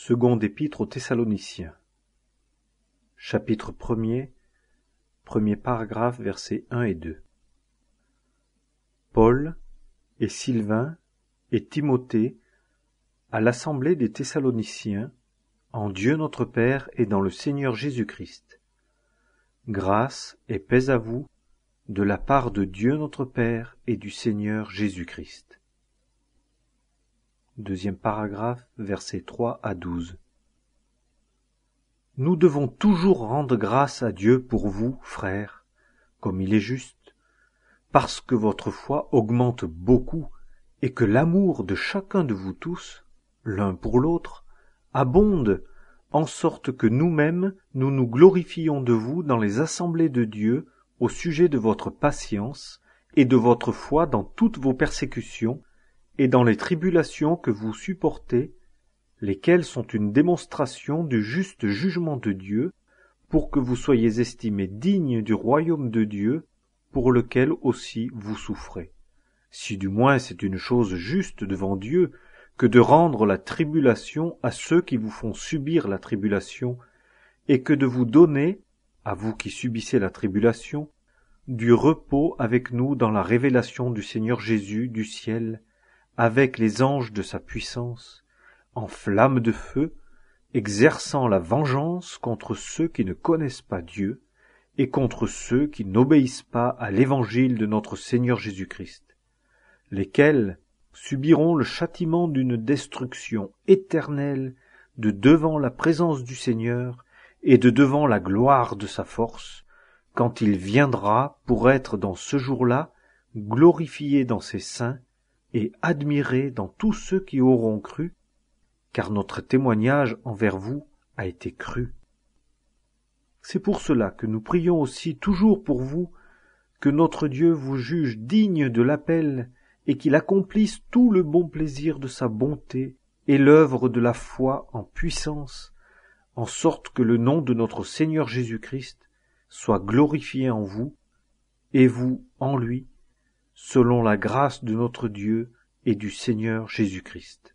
Seconde épître aux Thessaloniciens. Chapitre 1er, premier paragraphe, versets 1 et 2. Paul et Sylvain et Timothée à l'assemblée des Thessaloniciens, en Dieu notre Père et dans le Seigneur Jésus-Christ. Grâce et paix à vous de la part de Dieu notre Père et du Seigneur Jésus-Christ. Deuxième paragraphe, versets 3 à 12. Nous devons toujours rendre grâce à Dieu pour vous, frères, comme il est juste, parce que votre foi augmente beaucoup et que l'amour de chacun de vous tous, l'un pour l'autre, abonde, en sorte que nous-mêmes nous nous glorifions de vous dans les assemblées de Dieu au sujet de votre patience et de votre foi dans toutes vos persécutions et dans les tribulations que vous supportez, lesquelles sont une démonstration du juste jugement de Dieu, pour que vous soyez estimés dignes du royaume de Dieu, pour lequel aussi vous souffrez. Si du moins c'est une chose juste devant Dieu, que de rendre la tribulation à ceux qui vous font subir la tribulation, et que de vous donner, à vous qui subissez la tribulation, du repos avec nous dans la révélation du Seigneur Jésus du ciel, avec les anges de sa puissance, en flamme de feu, exerçant la vengeance contre ceux qui ne connaissent pas Dieu et contre ceux qui n'obéissent pas à l'évangile de notre Seigneur Jésus-Christ, lesquels subiront le châtiment d'une destruction éternelle de devant la présence du Seigneur et de devant la gloire de sa force, quand il viendra pour être dans ce jour-là glorifié dans ses saints et admiré dans tous ceux qui auront cru, car notre témoignage envers vous a été cru. C'est pour cela que nous prions aussi toujours pour vous, que notre Dieu vous juge digne de l'appel et qu'il accomplisse tout le bon plaisir de sa bonté et l'œuvre de la foi en puissance, en sorte que le nom de notre Seigneur Jésus-Christ soit glorifié en vous, et vous en lui, selon la grâce de notre Dieu et du Seigneur Jésus-Christ.